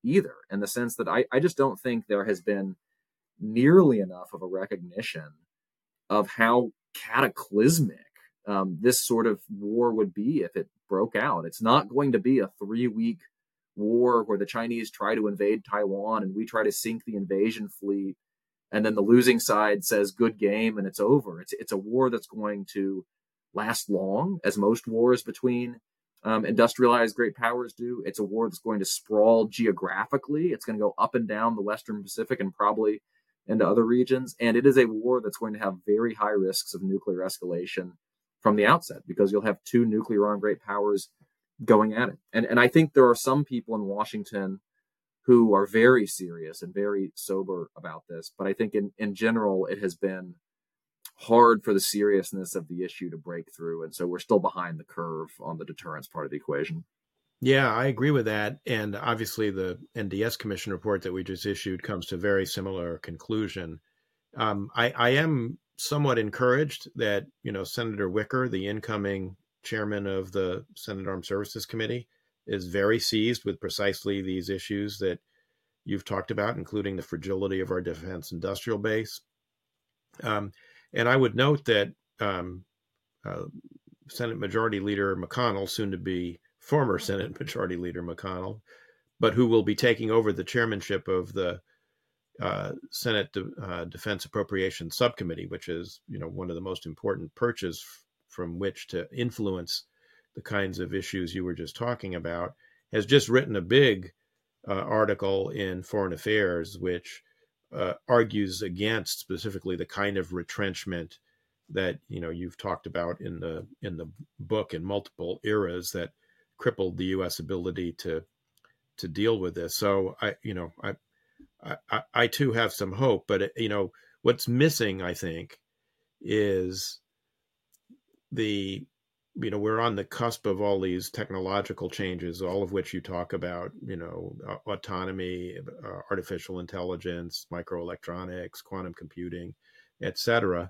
either, in the sense that I, I just don't think there has been nearly enough of a recognition of how cataclysmic um, this sort of war would be if it broke out. It's not going to be a three-week war where the Chinese try to invade Taiwan and we try to sink the invasion fleet, and then the losing side says good game and it's over. It's it's a war that's going to last long, as most wars between um, industrialized great powers do. It's a war that's going to sprawl geographically. It's going to go up and down the Western Pacific and probably into other regions. And it is a war that's going to have very high risks of nuclear escalation from the outset, because you'll have two nuclear armed great powers going at it. And and I think there are some people in Washington who are very serious and very sober about this. But I think in, in general, it has been hard for the seriousness of the issue to break through. And so we're still behind the curve on the deterrence part of the equation. Yeah, I agree with that. And obviously the N D S Commission report that we just issued comes to a very similar conclusion. Um, I, I am somewhat encouraged that, you know, Senator Wicker, the incoming chairman of the Senate Armed Services Committee, is very seized with precisely these issues that you've talked about, including the fragility of our defense industrial base. Um, and I would note that um, uh, Senate Majority Leader McConnell, soon to be former Senate Majority Leader McConnell, but who will be taking over the chairmanship of the uh, Senate De- uh, Defense Appropriations Subcommittee, which is, you know, one of the most important perches f- from which to influence the kinds of issues you were just talking about, has just written a big uh, article in Foreign Affairs, which uh, argues against specifically the kind of retrenchment that, you know, you've talked about in the in the book in multiple eras that crippled the U S ability to to deal with this. So I, you know, I, I, I too have some hope, but you know, what's missing, I think, is the, you know, we're on the cusp of all these technological changes, all of which you talk about, you know, autonomy, uh, artificial intelligence, microelectronics, quantum computing, et cetera.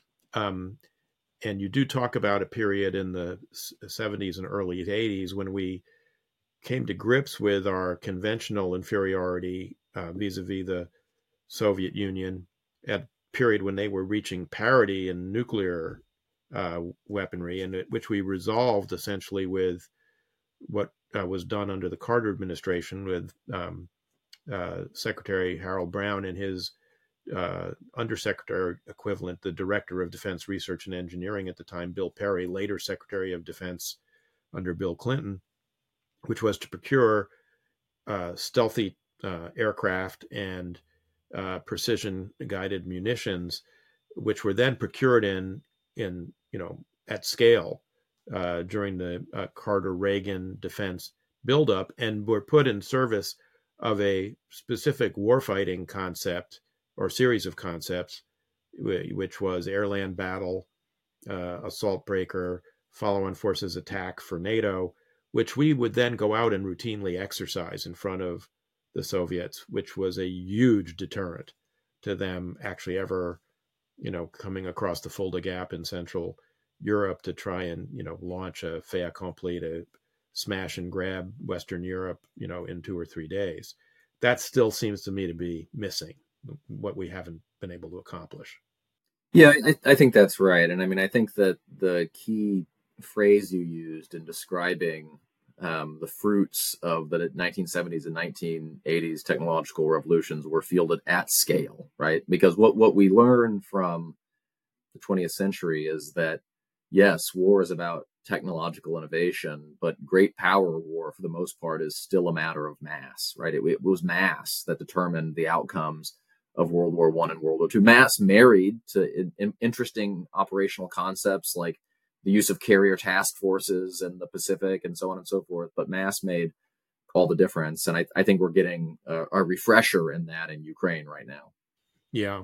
Um, and you do talk about a period in the seventies and early eighties when we came to grips with our conventional inferiority uh, vis-a-vis the Soviet Union, at a period when they were reaching parity in nuclear uh, weaponry, and which we resolved essentially with what uh, was done under the Carter administration with um, uh, Secretary Harold Brown and his uh, undersecretary equivalent, the Director of Defense Research and Engineering at the time, Bill Perry, later Secretary of Defense under Bill Clinton, which was to procure uh, stealthy uh, aircraft and uh, precision-guided munitions, which were then procured in, in you know, at scale uh, during the uh, Carter-Reagan defense buildup, and were put in service of a specific warfighting concept or series of concepts, which was air-land battle, uh, assault breaker, follow-on forces attack for NATO, which we would then go out and routinely exercise in front of the Soviets, which was a huge deterrent to them actually ever, you know, coming across the Fulda Gap in Central Europe to try and, you know, launch a fait accompli to smash and grab Western Europe, you know, in two or three days. That still seems to me to be missing, what we haven't been able to accomplish. Yeah, I, I think that's right. And I mean, I think that the key phrase you used in describing um, the fruits of the nineteen seventies and nineteen eighties technological revolutions were fielded at scale, right? Because what, what we learn from the twentieth century is that, yes, war is about technological innovation, but great power war, for the most part, is still a matter of mass, right? It, it was mass that determined the outcomes of World War One and World War Two. Mass married to in, in interesting operational concepts like the use of carrier task forces in the Pacific and so on and so forth. But mass made all the difference. And I, I think we're getting a, a refresher in that in Ukraine right now. Yeah.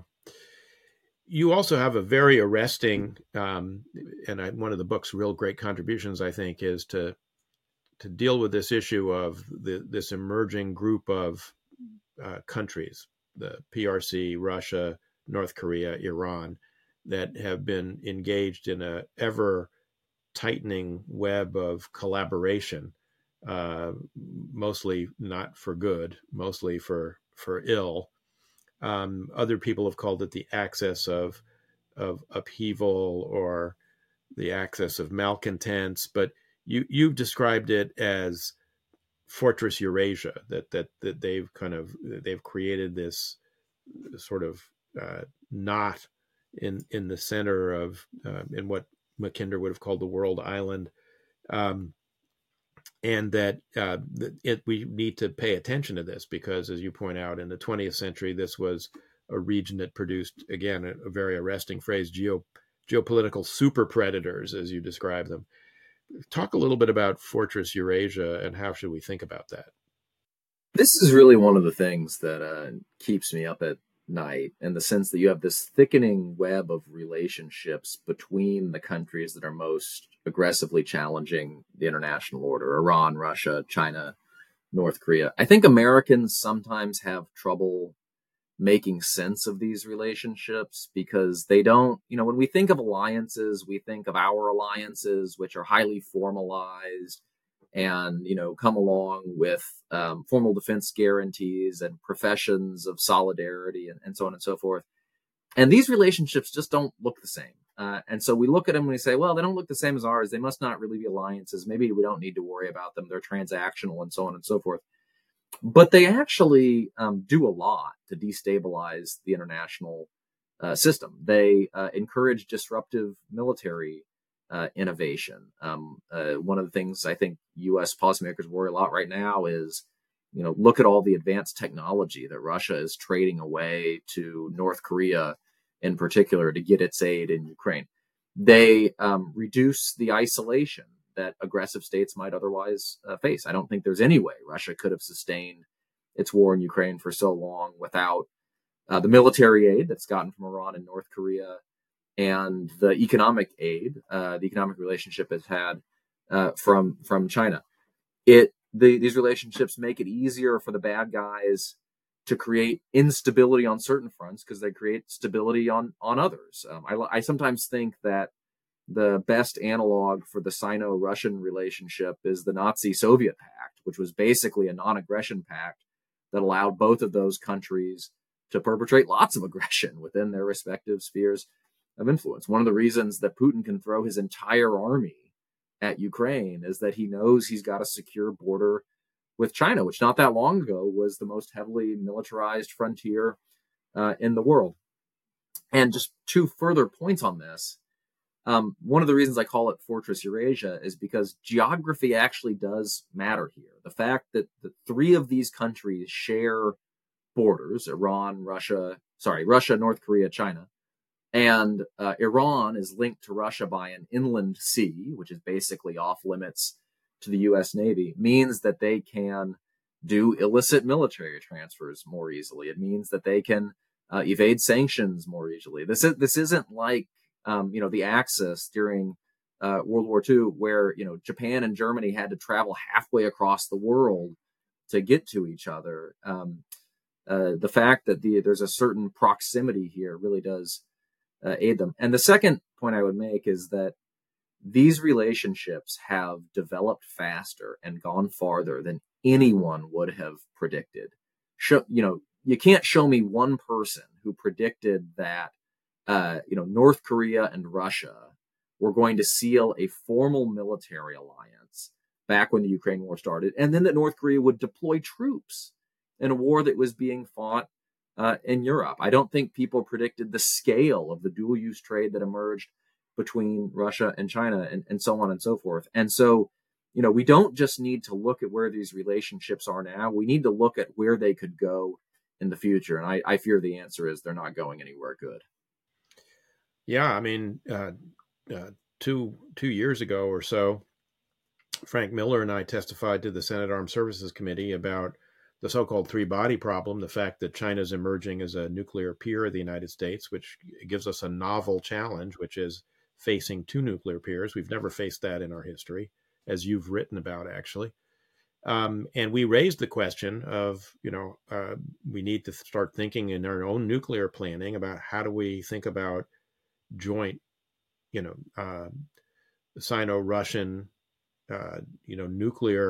You also have a very arresting, um, and I, one of the book's real great contributions, I think, is to to deal with this issue of the, this emerging group of uh, countries, the P R C, Russia, North Korea, Iran, that have been engaged in a ever tightening web of collaboration uh, mostly not for good, mostly for for ill. Um, other people have called it the axis of of upheaval or the axis of malcontents, but you you've described it as Fortress Eurasia, that that that they've kind of they've created this sort of uh, knot in in the center of uh, in what Mackinder would have called the world island, um, and that uh, it, we need to pay attention to this because, as you point out, in the twentieth century, this was a region that produced, again, a, a very arresting phrase, geo, geopolitical super predators, as you describe them. Talk a little bit about Fortress Eurasia and how should we think about that? This is really one of the things that uh, keeps me up at night, in the sense that you have this thickening web of relationships between the countries that are most aggressively challenging the international order: Iran, Russia, China, North Korea. I think Americans sometimes have trouble making sense of these relationships because they don't, you know, when we think of alliances, we think of our alliances, which are highly formalized and, you know, come along with um, formal defense guarantees and professions of solidarity and, and so on and so forth. And these relationships just don't look the same. Uh, and so we look at them and we say, well, they don't look the same as ours. They must not really be alliances. Maybe we don't need to worry about them. They're transactional and so on and so forth. But they actually um, do a lot to destabilize the international uh, system. They uh, encourage disruptive military uh, innovation. Um, uh, one of the things I think U S policymakers worry a lot right now is, you know, look at all the advanced technology that Russia is trading away to North Korea in particular to get its aid in Ukraine. They um, reduce the isolation that aggressive states might otherwise uh, face. I don't think there's any way Russia could have sustained its war in Ukraine for so long without uh, the military aid that's gotten from Iran and North Korea and the economic aid, uh, the economic relationship it's had uh, from from China. It the, these relationships make it easier for the bad guys to create instability on certain fronts because they create stability on on others. Um, I, I sometimes think that the best analog for the Sino-Russian relationship is the Nazi-Soviet pact, which was basically a non-aggression pact that allowed both of those countries to perpetrate lots of aggression within their respective spheres of influence. One of the reasons that Putin can throw his entire army at Ukraine is that he knows he's got a secure border with China, which not that long ago was the most heavily militarized frontier uh, in the world. And just two further points on this. Um, one of the reasons I call it Fortress Eurasia is because geography actually does matter here. The fact that the three of these countries share borders, Iran, Russia, sorry, Russia, North Korea, China, and uh, Iran is linked to Russia by an inland sea, which is basically off limits to the U S Navy, means that they can do illicit military transfers more easily. It means that they can uh, evade sanctions more easily. This is this isn't like Um, you know, the Axis during uh, World War Two, where, you know, Japan and Germany had to travel halfway across the world to get to each other. Um, uh, the fact that the, there's a certain proximity here really does uh, aid them. And the second point I would make is that these relationships have developed faster and gone farther than anyone would have predicted. Show, you know, you can't show me one person who predicted that Uh, you know, North Korea and Russia were going to seal a formal military alliance back when the Ukraine war started, and then that North Korea would deploy troops in a war that was being fought uh, in Europe. I don't think people predicted the scale of the dual-use trade that emerged between Russia and China, and, and so on and so forth. And so, you know, we don't just need to look at where these relationships are now. We need to look at where they could go in the future. And I, I fear the answer is they're not going anywhere good. Yeah, I mean, uh, uh, two two years ago or so, Frank Miller and I testified to the Senate Armed Services Committee about the so-called three-body problem, the fact that China is emerging as a nuclear peer of the United States, which gives us a novel challenge, which is facing two nuclear peers. We've never faced that in our history, as you've written about, actually. Um, and we raised the question of, you know, uh, we need to start thinking in our own nuclear planning about how do we think about joint, you know, uh, Sino-Russian, uh, you know, nuclear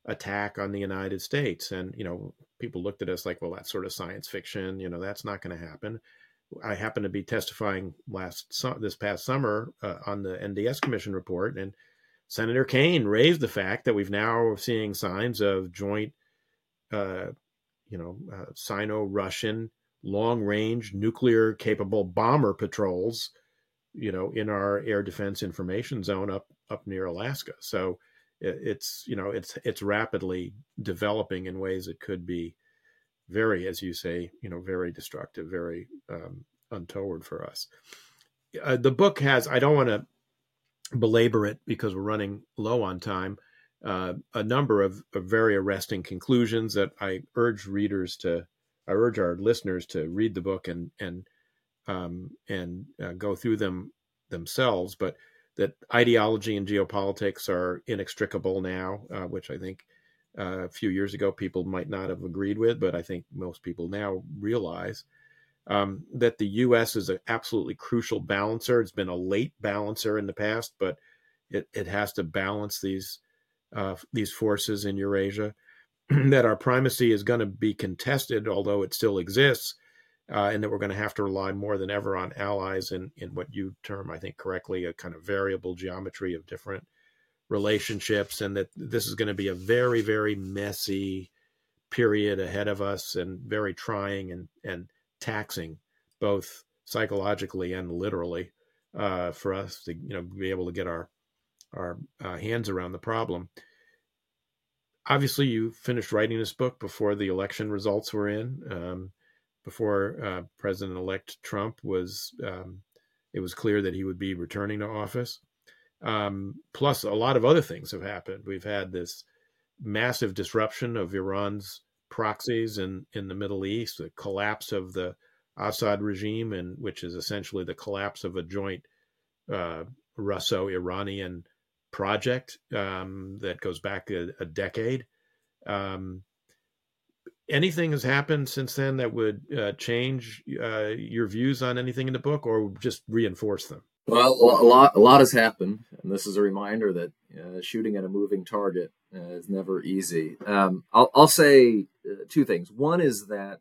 attack on the United States. And, you know, people looked at us like, well, that's sort of science fiction. You know, that's not going to happen. I happened to be testifying last su- this past summer uh, on the N D S Commission report, and Senator Kaine raised the fact that we've now seeing signs of joint, uh, you know, uh, Sino-Russian long-range nuclear-capable bomber patrols, you know, in our air defense information zone up up near Alaska. So it, it's you know it's it's rapidly developing in ways that could be very, as you say, you know, very destructive, very um, untoward for us. Uh, the book has, I don't want to belabor it because we're running low on time, uh, a number of, of very arresting conclusions that I urge readers to, I urge our listeners to read the book and, and, um, and uh, go through them themselves, but that ideology and geopolitics are inextricable now, uh, which I think Uh, a few years ago, people might not have agreed with, but I think most people now realize um, that the U S is an absolutely crucial balancer. It's been a late balancer in the past, but it, it has to balance these uh, these forces in Eurasia. That our primacy is going to be contested, although it still exists, uh, and that we're going to have to rely more than ever on allies in, in what you term, I think correctly, a kind of variable geometry of different relationships, and that this is going to be a very, very messy period ahead of us, and very trying and, and taxing, both psychologically and literally, uh, for us to, you know, be able to get our our uh, hands around the problem. Obviously, you finished writing this book before the election results were in, um, before uh, President-elect Trump was. Um, it was clear that he would be returning to office. Um, plus, a lot of other things have happened. We've had this massive disruption of Iran's proxies in, in the Middle East, the collapse of the Assad regime, and which is essentially the collapse of a joint uh, Russo-Iranian project um, that goes back a, a decade. Um, anything has happened since then that would uh, change uh, your views on anything in the book, or just reinforce them? Well, a lot, a lot has happened, and this is a reminder that uh, shooting at a moving target uh, is never easy. Um, I'll, I'll say uh, two things. One is that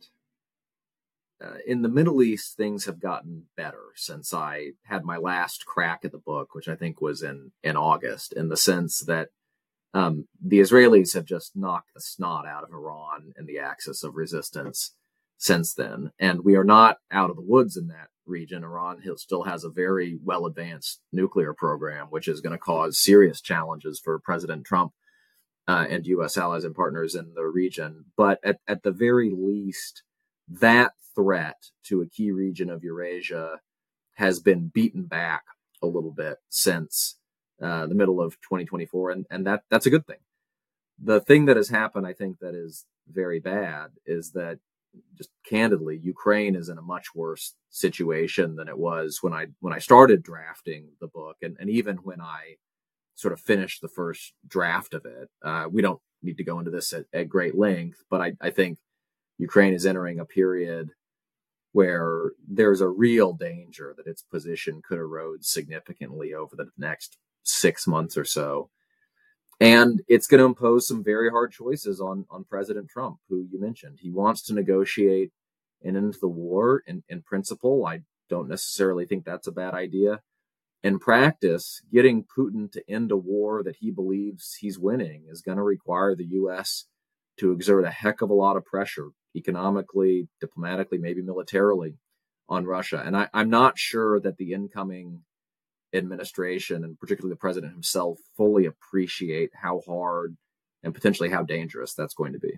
uh, in the Middle East, things have gotten better since I had my last crack at the book, which I think was in, in August, in the sense that um, the Israelis have just knocked the snot out of Iran and the axis of resistance since then, and we are not out of the woods in that region. Iran still has a very well-advanced nuclear program, which is going to cause serious challenges for President Trump uh, and U S allies and partners in the region. But at, at the very least, that threat to a key region of Eurasia has been beaten back a little bit since uh, the middle of twenty twenty-four, and, and that that's a good thing. The thing that has happened, I think, that is very bad is that, just candidly, Ukraine is in a much worse situation than it was when I when I started drafting the book, and, and even when I sort of finished the first draft of it. Uh, we don't need to go into this at, at great length, but I, I think Ukraine is entering a period where there's a real danger that its position could erode significantly over the next six months or so. And it's going to impose some very hard choices on, on President Trump, who you mentioned. He wants to negotiate an end to the war. In, in principle, I don't necessarily think that's a bad idea. In practice, getting Putin to end a war that he believes he's winning is going to require the U S to exert a heck of a lot of pressure, economically, diplomatically, maybe militarily, on Russia. And I, I'm not sure that the incoming administration, and particularly the president himself, fully appreciate how hard and potentially how dangerous that's going to be.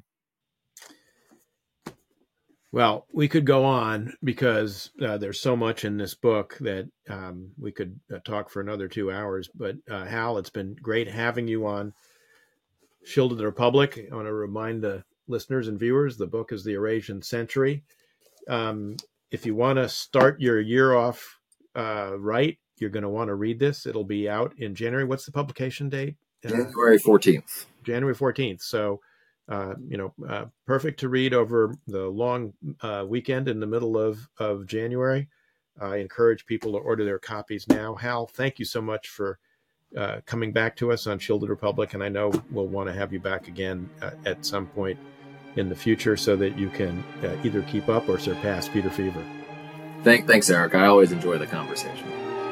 Well, we could go on because uh, there's so much in this book that um, we could uh, talk for another two hours. But uh, Hal, it's been great having you on Shield of the Republic. I want to remind the listeners and viewers, the book is The Eurasian Century. Um, if you want to start your year off uh, right, you're going to want to read this. It'll be out in January. What's the publication date? Uh, January fourteenth. January fourteenth. So, uh, you know, uh, perfect to read over the long uh, weekend in the middle of, of January. I encourage people to order their copies now. Hal, thank you so much for uh, coming back to us on Shielded Republic, and I know we'll want to have you back again uh, at some point in the future so that you can uh, either keep up or surpass Peter Feaver. Thank, thanks, Eric. I always enjoy the conversation.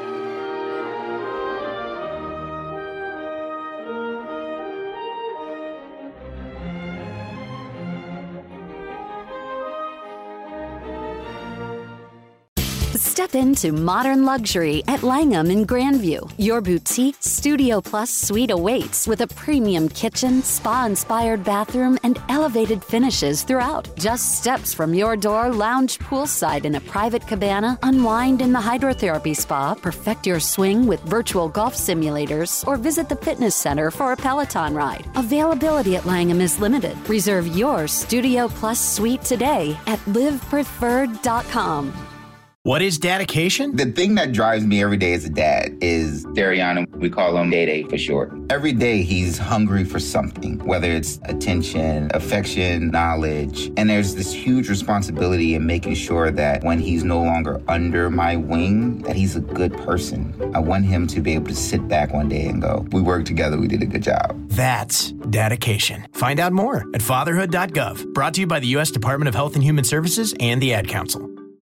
Step into modern luxury at Langham in Grandview. Your boutique Studio Plus suite awaits with a premium kitchen, spa-inspired bathroom, and elevated finishes throughout. Just steps from your door, lounge poolside in a private cabana, unwind in the hydrotherapy spa, perfect your swing with virtual golf simulators, or visit the fitness center for a Peloton ride. Availability at Langham is limited. Reserve your Studio Plus suite today at live preferred dot com. What is dedication? The thing that drives me every day as a dad is Dariana. We call him Day Day for short. Every day he's hungry for something, whether it's attention, affection, knowledge. And there's this huge responsibility in making sure that when he's no longer under my wing, that he's a good person. I want him to be able to sit back one day and go, we worked together, we did a good job. That's dedication. Find out more at fatherhood dot gov. Brought to you by the U S Department of Health and Human Services and the Ad Council.